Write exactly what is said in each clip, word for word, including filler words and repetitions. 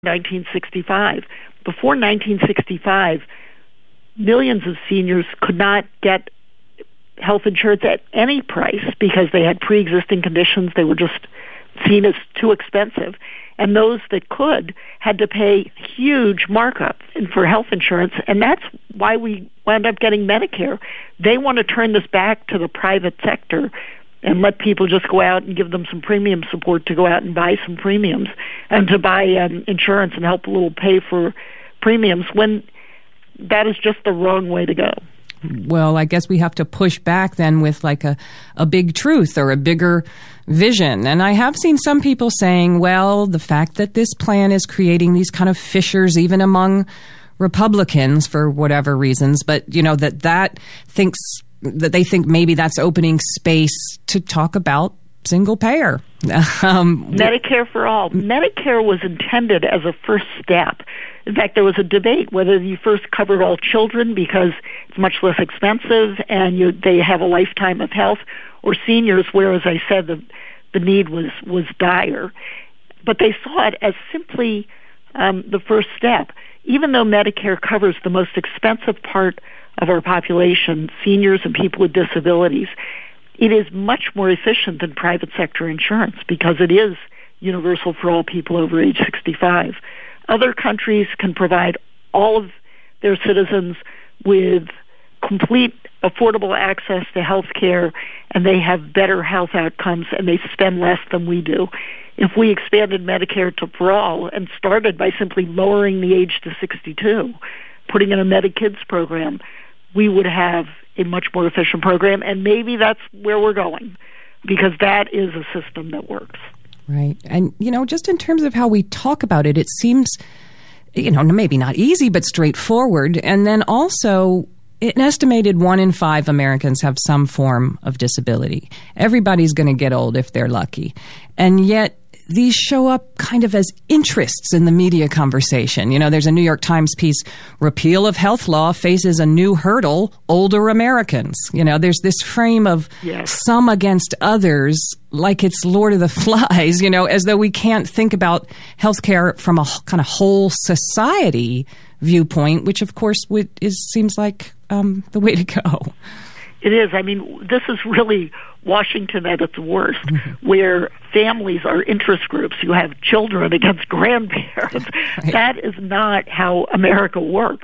nineteen sixty-five. Before nineteen sixty-five, millions of seniors could not get health insurance at any price because they had pre-existing conditions. They were just seen as too expensive. And those that could had to pay huge markup for health insurance, and that's why we wound up getting Medicare. They want to turn this back to the private sector and let people just go out and give them some premium support to go out and buy some premiums and to buy um, insurance and help a little pay for premiums, when that is just the wrong way to go. Well, I guess we have to push back then with like a, a big truth or a bigger vision. And I have seen some people saying, well, the fact that this plan is creating these kind of fissures even among Republicans for whatever reasons, but, you know, that that thinks that they think maybe that's opening space to talk about single payer. Um, Medicare for all. Medicare was intended as a first step. In fact, there was a debate whether you first covered all children because it's much less expensive and you, they have a lifetime of health, or seniors where, as I said, the, the need was, was dire. But they saw it as simply um, the first step. Even though Medicare covers the most expensive part of our population, seniors and people with disabilities, it is much more efficient than private sector insurance because it is universal for all people over age sixty-five. Other countries can provide all of their citizens with complete affordable access to health care, and they have better health outcomes, and they spend less than we do. If we expanded Medicare to for all and started by simply lowering the age to sixty-two, putting in a Medikids program, we would have a much more efficient program, and maybe that's where we're going, because that is a system that works. Right. And, you know, just in terms of how we talk about it, it seems, you know, maybe not easy, but straightforward. And then also, an estimated one in five Americans have some form of disability. Everybody's going to get old if they're lucky. And yet, these show up kind of as interests in the media conversation. You know, there's a New York Times piece, repeal of health law faces a new hurdle, older Americans. You know, there's this frame of yes. some against others, like it's Lord of the Flies, you know, as though we can't think about healthcare from a kind of whole society viewpoint, which of course would, is seems like um, the way to go. It is. I mean, this is really Washington at its worst, mm-hmm. where families are interest groups. You have children against grandparents. Right. That is not how America works.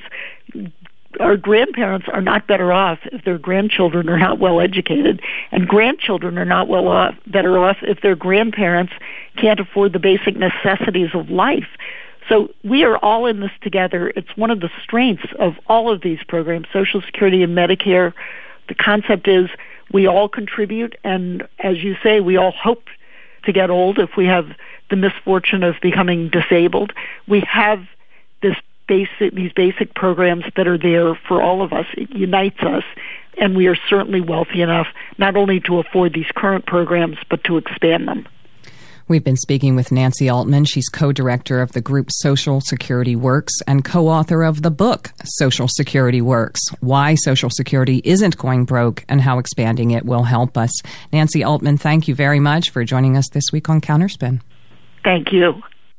Our grandparents are not better off if their grandchildren are not well educated, and grandchildren are not well off, better off if their grandparents can't afford the basic necessities of life. So we are all in this together. It's one of the strengths of all of these programs, Social Security and Medicare. The concept is we all contribute, and as you say, we all hope to get old if we have the misfortune of becoming disabled. We have this basic, these basic programs that are there for all of us. It unites us, and we are certainly wealthy enough not only to afford these current programs, but to expand them. We've been speaking with Nancy Altman. She's co-director of the group Social Security Works and co-author of the book Social Security Works, Why Social Security Isn't Going Broke and How Expanding It Will Help Us. Nancy Altman, thank you very much for joining us this week on Counterspin. Thank you.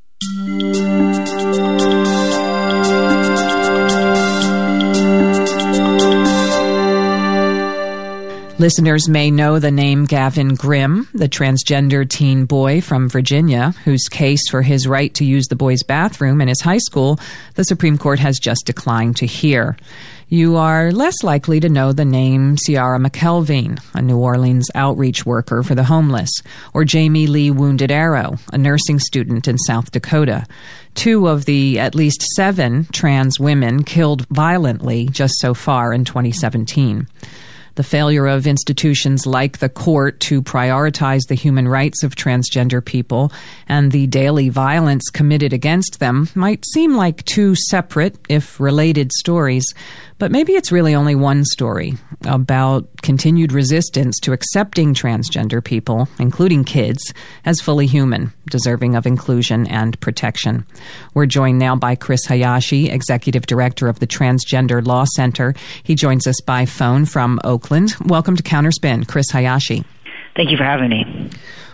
Listeners may know the name Gavin Grimm, the transgender teen boy from Virginia, whose case for his right to use the boys' bathroom in his high school the Supreme Court has just declined to hear. You are less likely to know the name Ciara McKelveen, a New Orleans outreach worker for the homeless, or Jamie Lee Wounded Arrow, a nursing student in South Dakota. Two of the at least seven trans women killed violently just so far in twenty seventeen. The failure of institutions like the court to prioritize the human rights of transgender people and the daily violence committed against them might seem like two separate, if related, stories, but maybe it's really only one story about continued resistance to accepting transgender people, including kids, as fully human, deserving of inclusion and protection. We're joined now by Chris Hayashi, Executive Director of the Transgender Law Center. He joins us by phone from Oakland. Welcome to Counterspin, Chris Hayashi. Thank you for having me.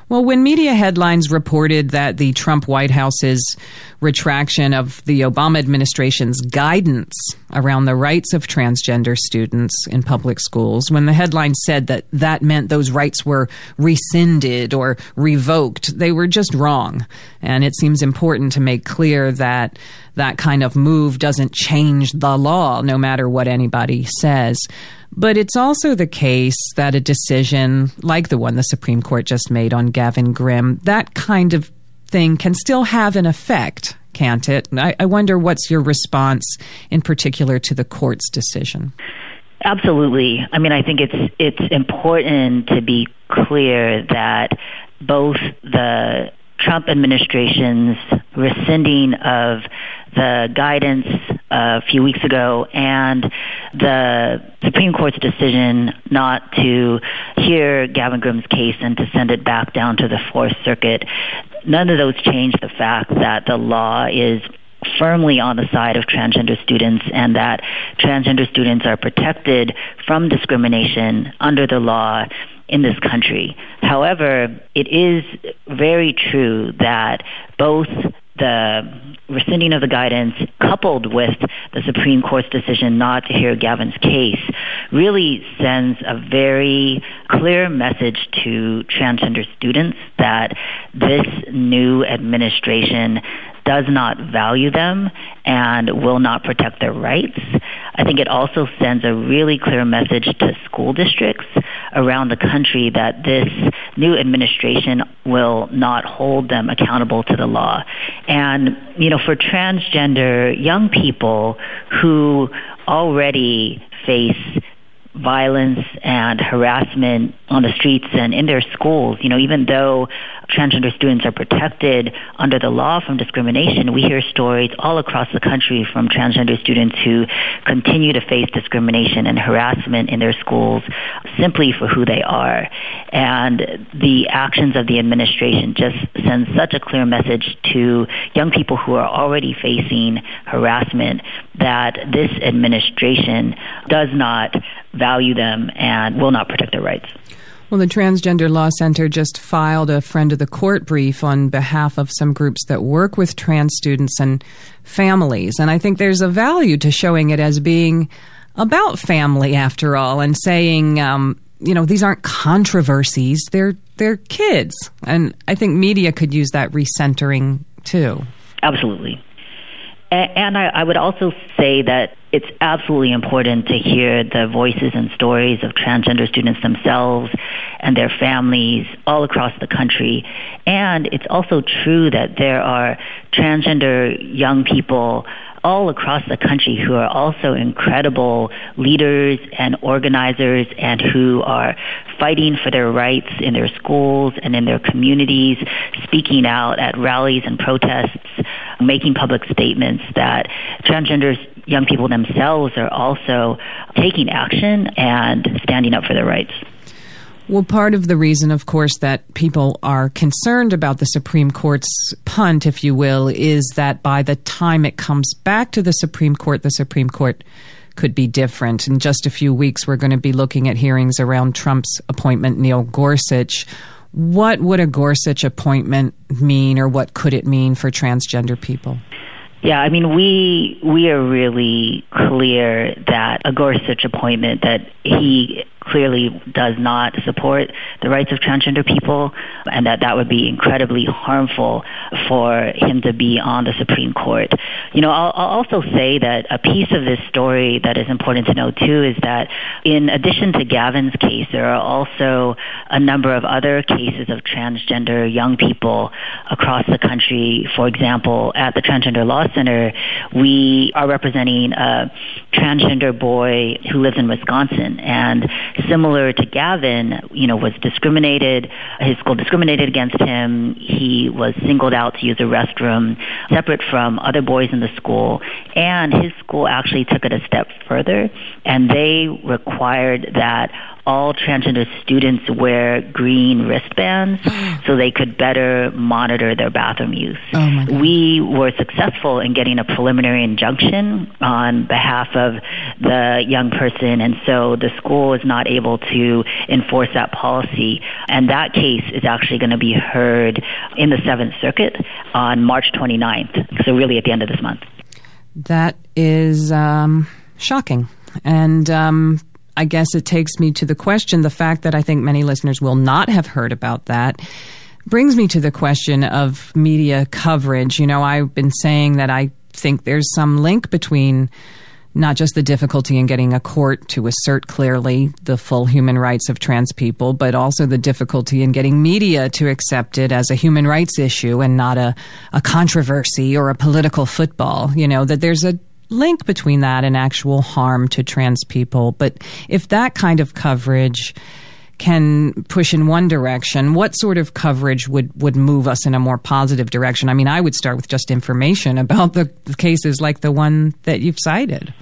Well, when media headlines reported that the Trump White House's retraction of the Obama administration's guidance around the rights of transgender students in public schools, when the headline said that that meant those rights were rescinded or revoked, they were just wrong. And it seems important to make clear that that kind of move doesn't change the law, no matter what anybody says. But it's also the case that a decision like the one the Supreme Court just made on Gavin Grimm, that kind of thing can still have an effect, can't it? I, I wonder what's your response in particular to the court's decision? Absolutely. I mean, I think it's it's important to be clear that both the Trump administration's rescinding of the guidance a few weeks ago and the Supreme Court's decision not to hear Gavin Grimm's case and to send it back down to the Fourth Circuit, none of those change the fact that the law is firmly on the side of transgender students and that transgender students are protected from discrimination under the law in this country. However, it is very true that both the rescinding of the guidance coupled with the Supreme Court's decision not to hear Gavin's case really sends a very clear message to transgender students that this new administration does not value them and will not protect their rights. I think it also sends a really clear message to school districts around the country that this new administration will not hold them accountable to the law. And, you know, for transgender young people who already face violence and harassment on the streets and in their schools, you know, even though transgender students are protected under the law from discrimination, we hear stories all across the country from transgender students who continue to face discrimination and harassment in their schools simply for who they are. And the actions of the administration just send such a clear message to young people who are already facing harassment that this administration does not value them and will not protect their rights. Well, the Transgender Law Center just filed a friend of the court brief on behalf of some groups that work with trans students and families. And I think there's a value to showing it as being about family, after all, and saying, um, you know, these aren't controversies. They're, they're kids. And I think media could use that recentering, too. Absolutely. And I, I would also say that it's absolutely important to hear the voices and stories of transgender students themselves and their families all across the country. And it's also true that there are transgender young people all across the country who are also incredible leaders and organizers and who are fighting for their rights in their schools and in their communities, speaking out at rallies and protests, making public statements that transgender young people themselves are also taking action and standing up for their rights. Well, part of the reason, of course, that people are concerned about the Supreme Court's punt, if you will, is that by the time it comes back to the Supreme Court, the Supreme Court could be different. In just a few weeks, we're going to be looking at hearings around Trump's appointment, Neil Gorsuch. What would a Gorsuch appointment mean, or what could it mean for transgender people? Yeah, I mean, we we are really clear that a Gorsuch appointment, that he clearly does not support the rights of transgender people, and that that would be incredibly harmful for him to be on the Supreme Court. You know, I'll, I'll also say that a piece of this story that is important to know, too, is that in addition to Gavin's case, there are also a number of other cases of transgender young people across the country. For example, at the Transgender Law Center, we are representing a transgender boy who lives in Wisconsin, and similar to Gavin, you know, was discriminated. His school discriminated against him. He was singled out to use a restroom separate from other boys in the school. And his school actually took it a step further, and they required that all transgender students wear green wristbands so they could better monitor their bathroom use. Oh my God. We were successful in getting a preliminary injunction on behalf of the young person, and so the school is not able to enforce that policy. And that case is actually going to be heard in the Seventh Circuit on March twenty-ninth, so really at the end of this month. That is um, shocking. And um, I guess it takes me to the question, the fact that I think many listeners will not have heard about that brings me to the question of media coverage. You know, I've been saying that I think there's some link between not just the difficulty in getting a court to assert clearly the full human rights of trans people, but also the difficulty in getting media to accept it as a human rights issue and not a, a controversy or a political football. You know, that there's a link between that and actual harm to trans people. But if that kind of coverage can push in one direction, what sort of coverage would, would move us in a more positive direction? I mean, I would start with just information about the, the cases like the one that you've cited.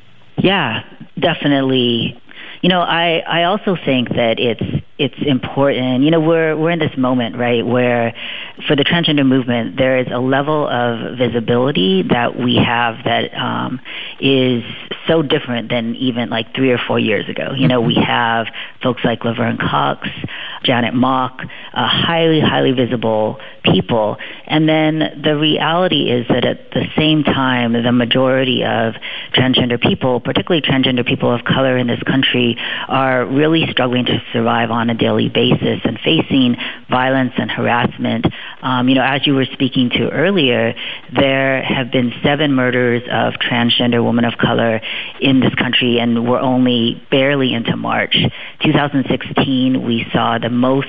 Yeah, definitely. You know, I, I also think that it's it's important. You know, we're we're in this moment, right, where for the transgender movement, there is a level of visibility that we have that um, is so different than even like three or four years ago. You know, we have folks like Laverne Cox, Janet Mock, uh, highly, highly visible people. And then the reality is that at the same time, the majority of transgender people, particularly transgender people of color in this country, are really struggling to survive on a daily basis and facing violence and harassment. Um, you know, as you were speaking to earlier, there have been seven murders of transgender women of color in this country, and we're only barely into March. twenty sixteen, we saw the most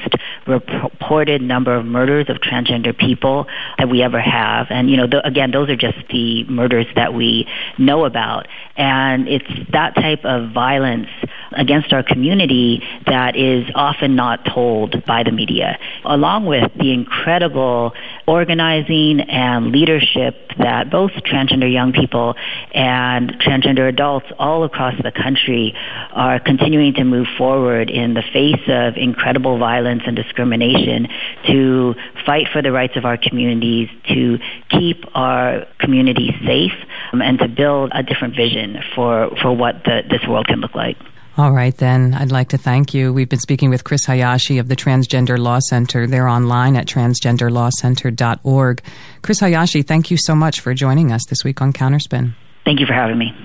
reported number of murders of transgender people that we ever have. And, you know, th- again, those are just the murders that we know about. And it's that type of violence against our community that is often not told by the media, along with the incredible organizing and leadership that both transgender young people and transgender adults all across the country are continuing to move forward in the face of incredible violence and discrimination to fight for the rights of our communities, to keep our communities safe, um, and to build a different vision for, for what the, this world can look like. All right, then. I'd like to thank you. We've been speaking with Chris Hayashi of the Transgender Law Center. They're online at transgender law center dot org. Chris Hayashi, thank you so much for joining us this week on Counterspin. Thank you for having me.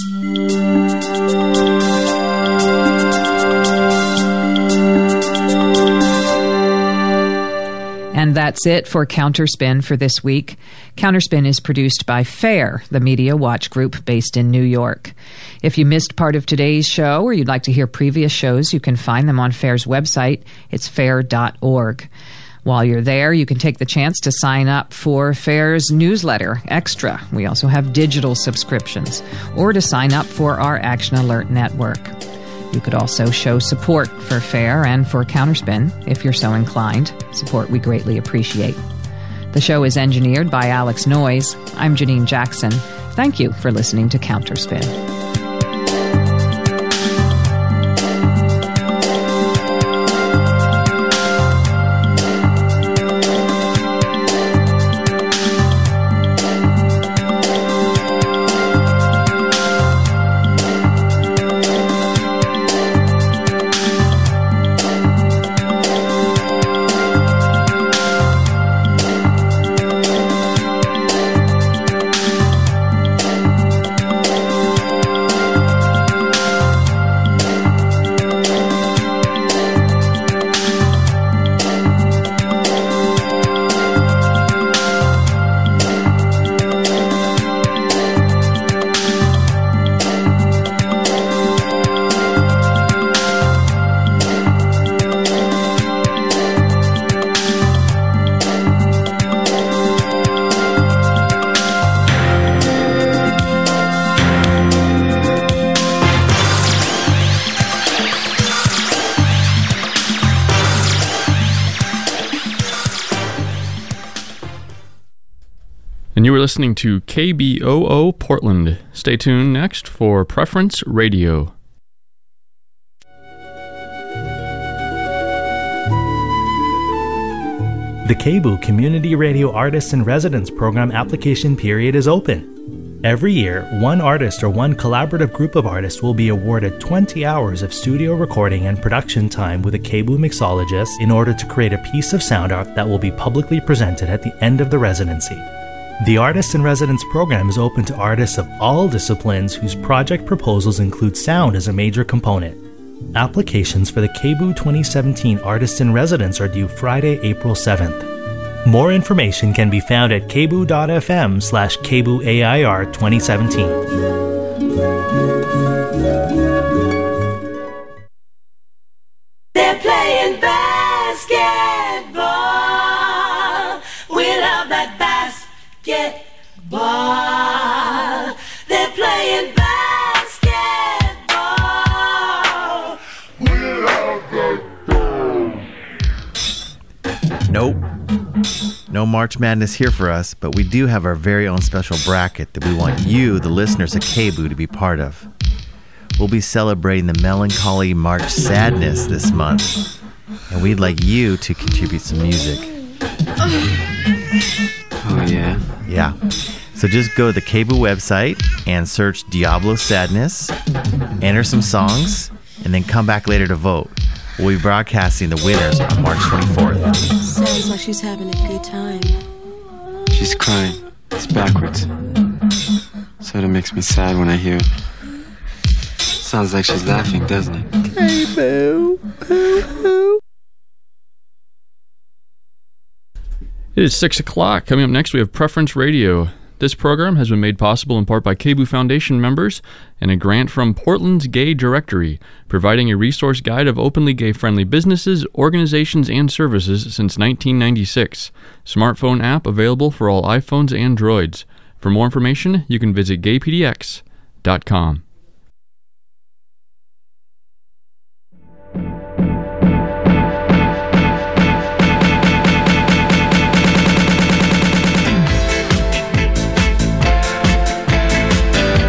And that's it for Counterspin for this week. Counterspin is produced by FAIR, the media watch group based in New York. If you missed part of today's show or you'd like to hear previous shows, you can find them on FAIR's website. It's fair dot org. While you're there, you can take the chance to sign up for FAIR's newsletter, Extra. We also have digital subscriptions, or to sign up for our Action Alert network. You could also show support for FAIR and for Counterspin if you're so inclined. Support we greatly appreciate. The show is engineered by Alex Noyes. I'm Janine Jackson. Thank you for listening to Counterspin. And you were listening to K B O O Portland. Stay tuned next for Preference Radio. The K B O O Community Radio Artists in Residence Program application period is open. Every year, one artist or one collaborative group of artists will be awarded twenty hours of studio recording and production time with a K B O O mixologist in order to create a piece of sound art that will be publicly presented at the end of the residency. The Artist in Residence program is open to artists of all disciplines whose project proposals include sound as a major component. Applications for the K B O O twenty seventeen Artist in Residence are due Friday, April seventh. More information can be found at kboo.fm slash kbooAIR 2017. They're playing basketball. We love that basketball. They're playing basketball. We love that. Nope. No March Madness here for us, but we do have our very own special bracket that we want you, the listeners of K B O O, to be part of. We'll be celebrating the melancholy March sadness this month, and we'd like you to contribute some music. Oh, yeah? Yeah. So just go to the K B O O website and search Diablo Sadness, enter some songs, and then come back later to vote. We'll be broadcasting the winners on March twenty-fourth. Sounds like she's having a good time. She's crying. It's backwards. So that makes me sad when I hear it. Sounds like she's laughing, doesn't it? K B O O. It is six o'clock. Coming up next, we have Preference Radio. This program has been made possible in part by K B O O Foundation members and a grant from Portland's Gay Directory, providing a resource guide of openly gay-friendly businesses, organizations, and services since nineteen ninety-six. Smartphone app available for all iPhones and Androids. For more information, you can visit gay p d x dot com.